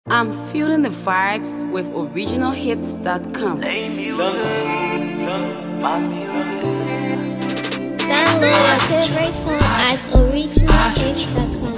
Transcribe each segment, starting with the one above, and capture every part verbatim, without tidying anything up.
I'm feeling the vibes with original hits dot com. Download your favorite song at original hits dot com.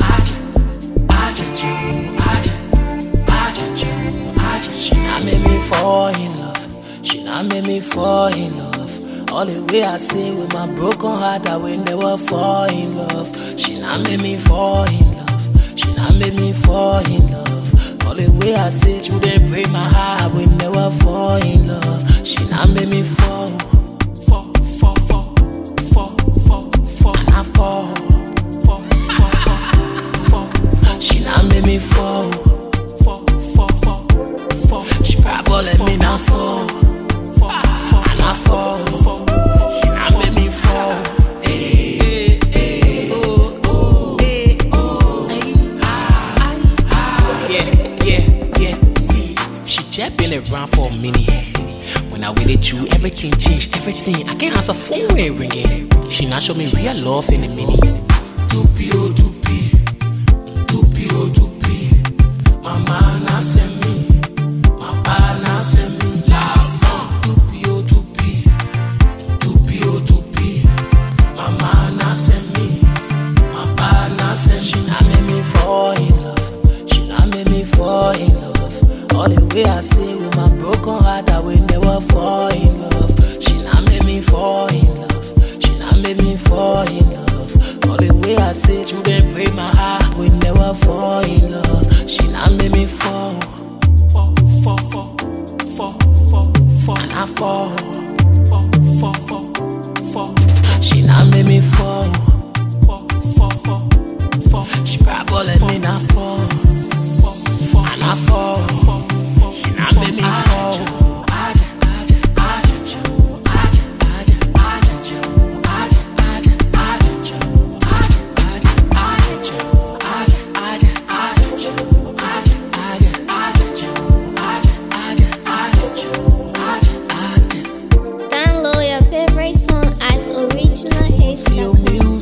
She not make me fall in love. She not make me fall in love. All the way I say with my broken heart, I will never fall in love. She not make me fall in love. She not make me fall in love. All the way I say you didn't break my heart, I will never fall in love. She not make me fall, fall, fall, fall, fall, fall, fall, and I fall, fall, fall, fall, fall. She not make me fall, fall, fall, fall, fall. She probably let me not fall, fall, fall, and I fall. She not make me fall. Hey, hey, oh, oh, hey, oh, hey, ah, yeah, yeah, yeah. See, she just been around for a minute. When I with you, everything changed, everything. I can't answer phone when it ringing. She not show me real love in a minute. Tupi oh tupi, tupi oh tupi. Mama na send me, my pa na send me. Love on tupi oh tupi, tupi oh tupi. Mama na send me, my pa na send me. She not make me fall in love. She not make me fall in love. All the way I say with my broken heart, I will never fall in love. She not make me fall in love. She not make me fall in love. All the way I say you didn't break my heart, I will never fall in love. She not make me fall, fall, fall, fall, fall, fall, fall, and I fall, fall, fall, fall, fall. She not make me fall, fall, fall, fall, fall. She probably let me not fall, fall, fall, and I fall. She not make me fall. Download your favorite song at original hits dot com.